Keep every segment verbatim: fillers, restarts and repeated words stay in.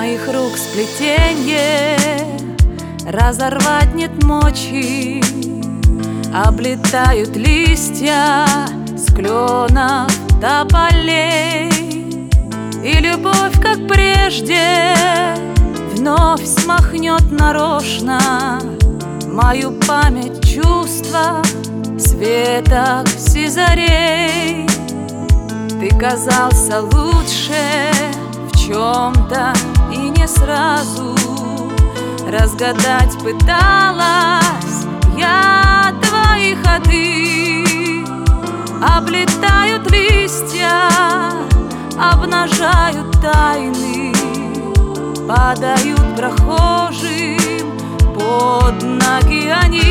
Моих рук сплетенье разорвать нет мочи. Облетают листья с кленов тополей, и любовь, как прежде, вновь смахнет нарочно мою память чувства светок сизарей. Ты казался лучше в чем-то и не сразу разгадать пыталась я твои ходы. Облетают листья, обнажают тайны, падают прохожим под ноги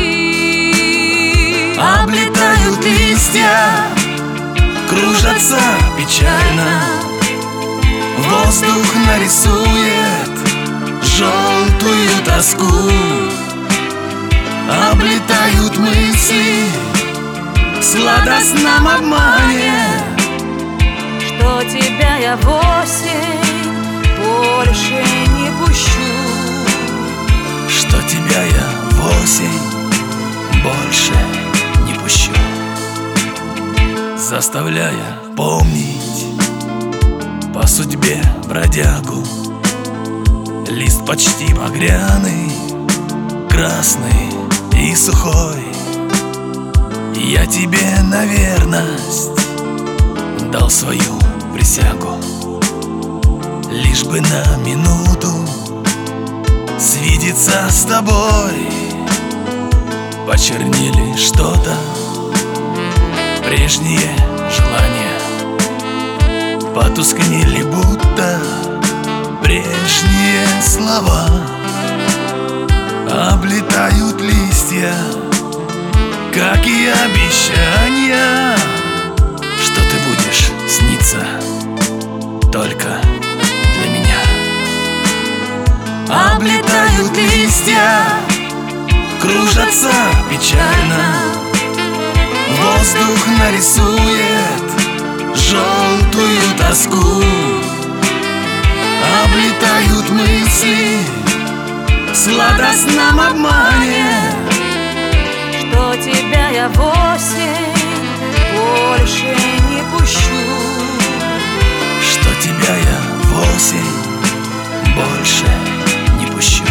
они. Облетают листья, кружатся печально, воздух нарисует желтую тоску. Облетают мысли в сладостном обмане, что тебя я в осень больше не пущу, что тебя я в осень больше не пущу, заставляя помнить по судьбе бродягу. Лист почти багряный, красный и сухой. Я тебе на верность дал свою присягу, лишь бы на минуту свидеться с тобой. Почернели что-то прежние желания, потускнели будто прежние слова. Облетают листья, как и обещания, что ты будешь сниться только для меня. Облетают листья, кружатся печально, воздух нарисует желтую тоску. Облетают мысли в сладостном обмане, что тебя я в осень больше не пущу, что тебя я в осень больше не пущу.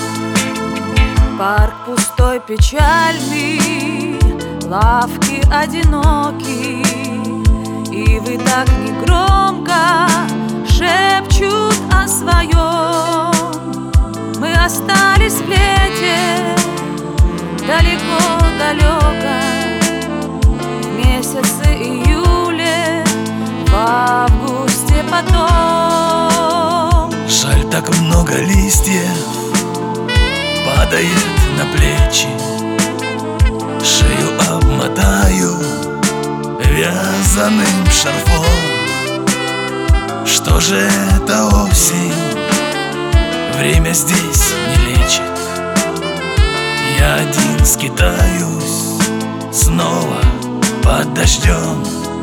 Парк пустой, печальный, лавки одиноки, и вы так негромко шепчут о своем. Мы остались в лете, далеко-далеко, в месяце июле, в августе потом. Жаль, так много листьев падает на плечи, шею обмотаю вязаным шарфом. Что же это осень, время здесь не лечит. Я один скитаюсь снова под дождем.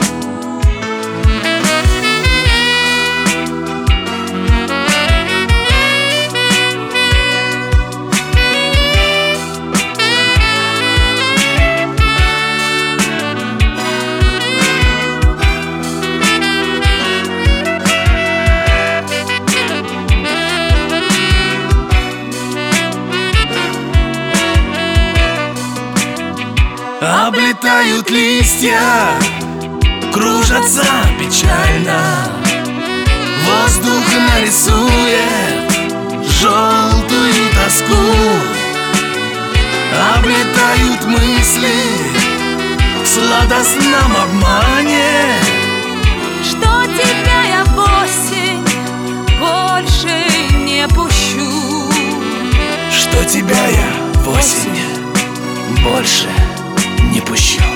Облетают листья, кружатся печально, воздух нарисует желтую тоску. Облетают мысли в сладостном обмане, что тебя я в осень больше не пущу, что тебя я в осень больше не пущу.